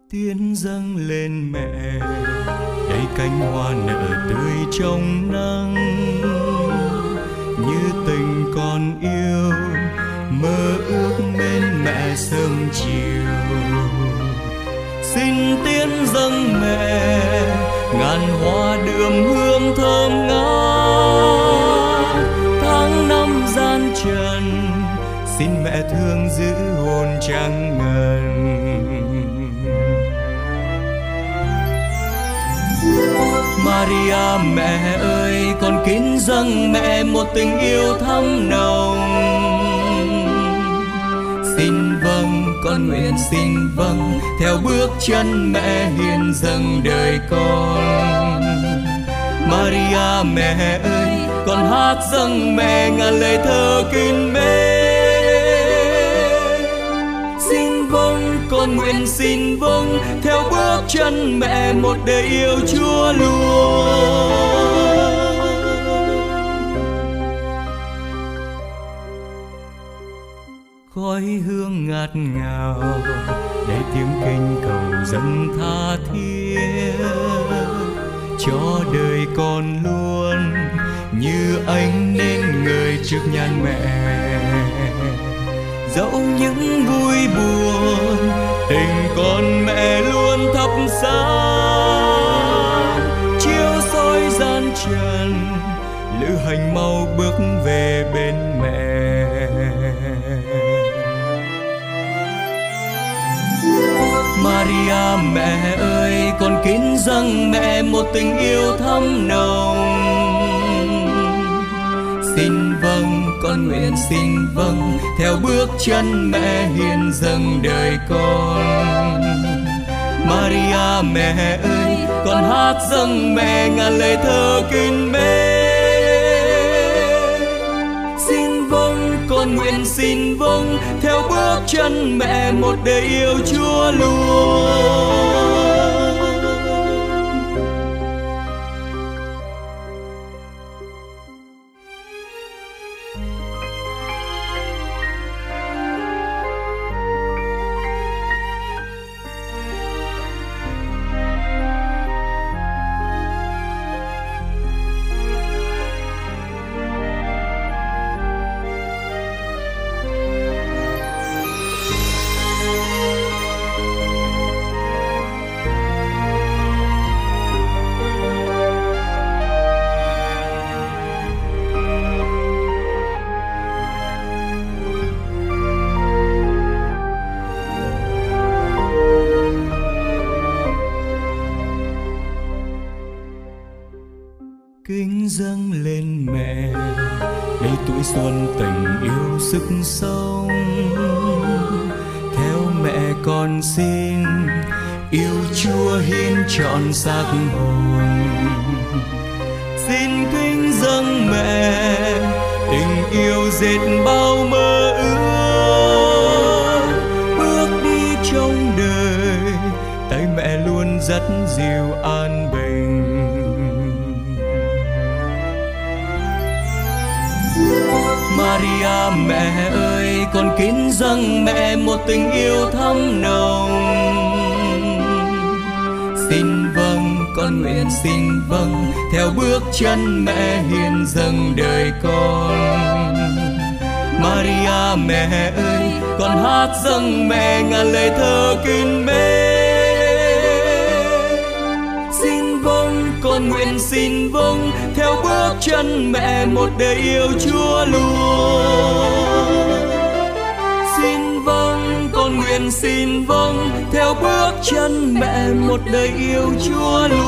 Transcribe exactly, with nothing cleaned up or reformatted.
Tiến dâng lên mẹ, đầy cánh hoa nở tươi trong nắng, như tình con yêu mơ ước bên mẹ sớm chiều. Xin tiến dâng mẹ, ngàn hoa đượm hương thơm ngát. Tháng năm gian trần, xin mẹ thương giữ hồn trắng ngần. Maria mẹ ơi, con kính dâng mẹ một tình yêu thắm nồng. Xin vâng, con nguyện xin vâng, theo bước chân mẹ hiền dâng đời con. Maria mẹ ơi, con hát dâng mẹ ngàn lời thơ kín mến. Xin vâng, con nguyện xin vâng, theo bước chân mẹ một đời yêu Chúa luôn. Khói hương ngát ngào, để tiếng kinh cầu dâng tha thiết, cho đời con luôn như ánh nến người trước nhan mẹ. Dẫu những vui buồn, tình con mẹ luôn thắp sáng, chiếu soi gian trần, lữ hành mau bước về bên mẹ. Maria mẹ ơi, con kính dâng mẹ một tình yêu thắm nồng. Xin vâng, con nguyện xin vâng, theo bước chân mẹ hiền dâng đời con. Maria mẹ ơi, con hát dâng mẹ ngàn lời thơ kín mến. Xin vâng, con nguyện xin vâng, theo bước chân mẹ một đời yêu Chúa luôn. Kính dâng lên mẹ, đây tuổi xuân tình yêu sức sống. Theo mẹ con xin, yêu Chúa hiến trọn xác hồn. Xin kính dâng mẹ, tình yêu dệt bao mơ ước. Bước đi trong đời, tay mẹ luôn dắt dìu an bình. Maria mẹ ơi, con kính dâng mẹ một tình yêu thắm nồng. Xin vâng, con nguyện xin vâng, theo bước chân mẹ hiền dâng đời con. Maria mẹ ơi, con hát dâng mẹ ngàn lời thơ kín mến. Xin vâng, con nguyện xin vâng, theo bước chân mẹ một đời yêu Chúa luôn. Xin vâng, con nguyện xin vâng, theo bước chân mẹ một đời yêu Chúa luôn.